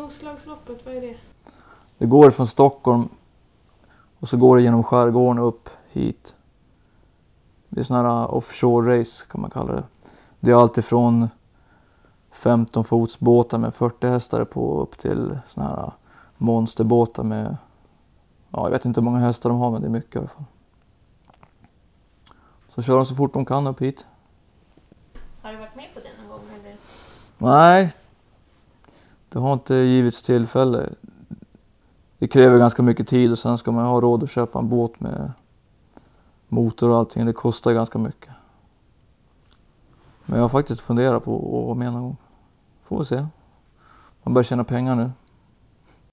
Roslagsloppet, vad är det? Det går från Stockholm och så går det genom skärgården upp hit. Det är sådana här offshore race kan man kalla det. Det är alltid från 15 fotsbåtar med 40 hästar på upp till sådana här monsterbåtar med, ja, jag vet inte hur många hästar de har, men det är mycket i alla fall. Så kör de så fort de kan upp hit. Har du varit med på det någon gång eller? Nej, det har inte givits tillfälle. Det kräver ganska mycket tid och sen ska man ha råd att köpa en båt med motor och allting. Det kostar ganska mycket. Men jag har faktiskt funderat på att vara med någon gång. Får vi se. Man börjar tjäna pengar nu.